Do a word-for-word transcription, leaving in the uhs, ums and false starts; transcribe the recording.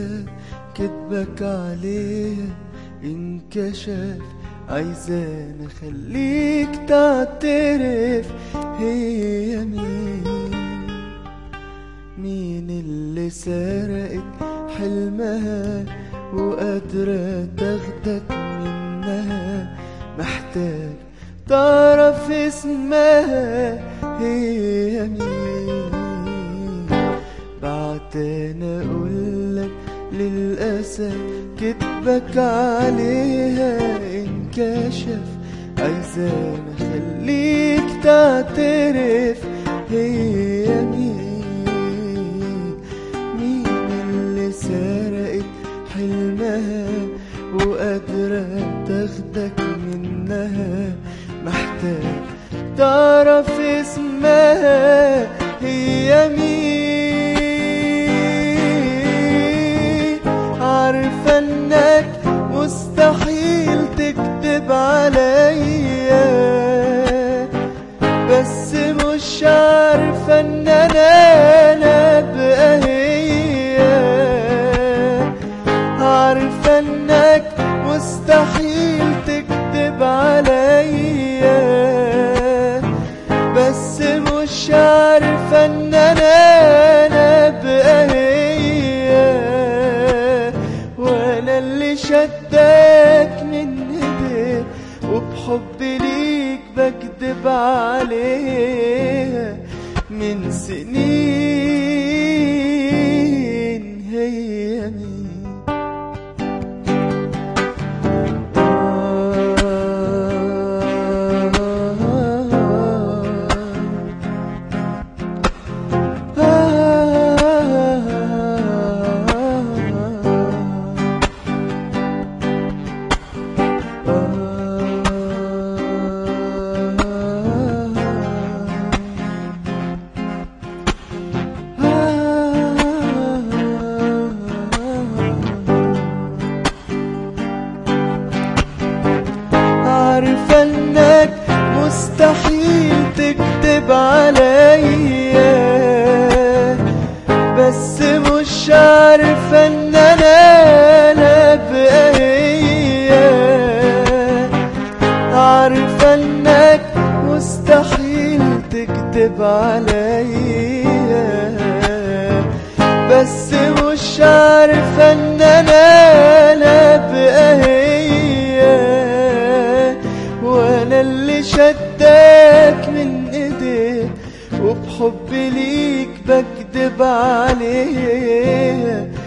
للأسى كدبك عليها انكشف، عايزاني اخليك تعترف هي مين. مين اللي سرقت حلمها وقادرة تاخدك منها، محتاج تعرف اسمها هي مين. بعتنا اقولك للأسى كدبك عليها انكشف، عايزاني اخليك تعترف هي مين. مين اللي سرقت حلمها وقادرة تاخدك منها، محتاج تعرف اسمها هي مين. عارفة انك مستحيل تكذب عليا، بس مش عارفة ان انا انا ابقى هي. عارفة انك مستحيل تكذب عليا، بس مش عارفة ان انا انا ابقى هي. وانا اللي شدك من ايديك وبحبي ليك بكدب عليها من سنين هي مين. عارفة انك مستحيل تكذب عليا، بس مش عارفة ان انا انا ابقى هي. عارفة انك مستحيل تكذب عليا، بس مش عارفة ان انا انا ابقى هي. وانا اللي شدك من ايديك وبحبي ليك بكدب عليها